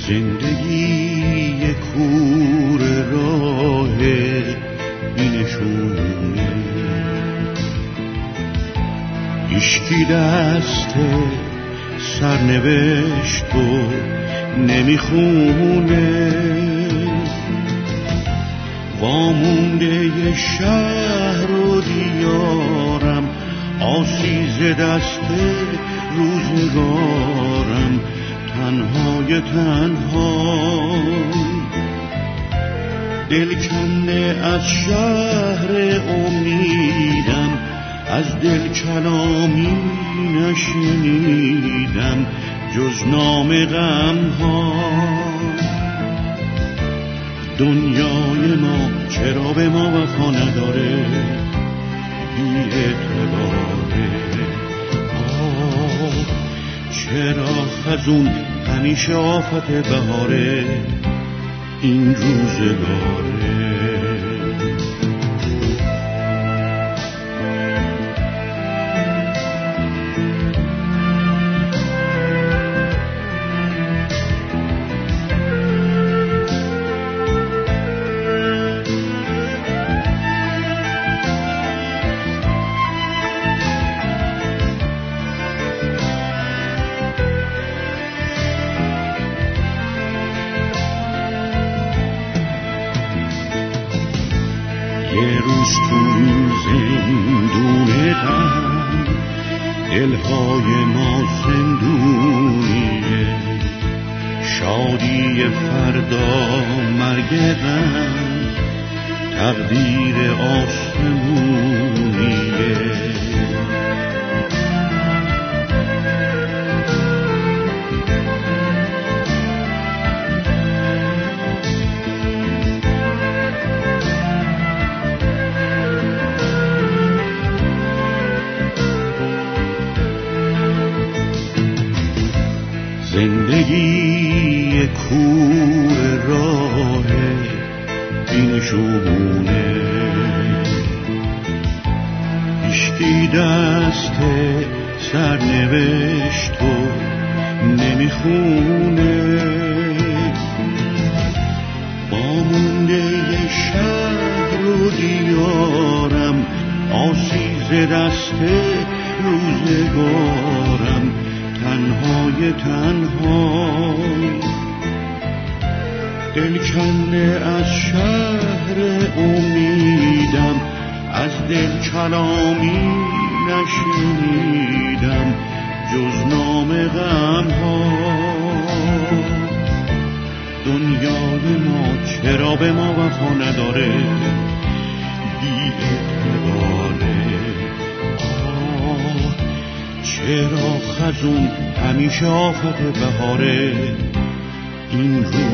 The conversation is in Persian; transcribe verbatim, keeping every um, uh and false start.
زندگی کور راه بینشونه، هیچکی دست سرنوشت رو نمیخونه، وامونده شهر و دیارم، آسیز دست روزگارم، تنهای تنها دل کنده از شهر امیدم، از دل کلامی نشنیدم جز نام غم ها. دنیای ما چرا به ما وفا نداره، بی اعتباره، آه چرا خزون همیشه آفت بهاره این روزگاره. یه روز تو زندون غم دلهای ما زندونیه، شادی فردا مرگ غم تقدیر آسمونیه. زندگی کور راه بینشونه، هیچکی دست سرنوشت رو نمیخونه، وامونده شهر و دیارم، آسیز دست روزگارم، تنهای تنها دل کنده از شهر امیدم، از دل کلامی نشنیدم جز نام غم ها. دنیای ما چرا به ما وفا نداره، بی اعتباره، آه چرا خزون همیشه آفت بهاره این روز